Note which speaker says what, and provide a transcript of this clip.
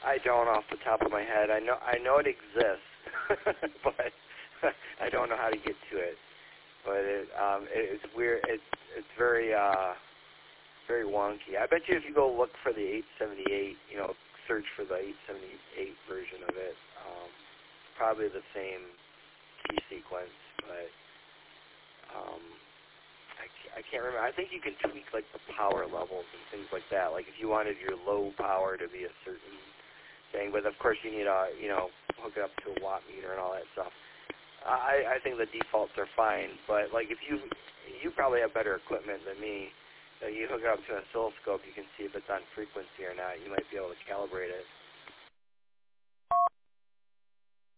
Speaker 1: I don't off the top of my head. I know it exists, but I don't know how to get to it. But it's weird. It's very very wonky. I bet you if you go look for the 878, search for the 878 version of it, probably the same key sequence, but I can't remember. I think you can tweak like the power levels and things like that. Like if you wanted your low power to be a certain thing, but of course you need hook it up to a watt meter and all that stuff. I think the defaults are fine, but like if you probably have better equipment than me. So you hook it up to an oscilloscope, you can see if it's on frequency or not. You might be able to calibrate it.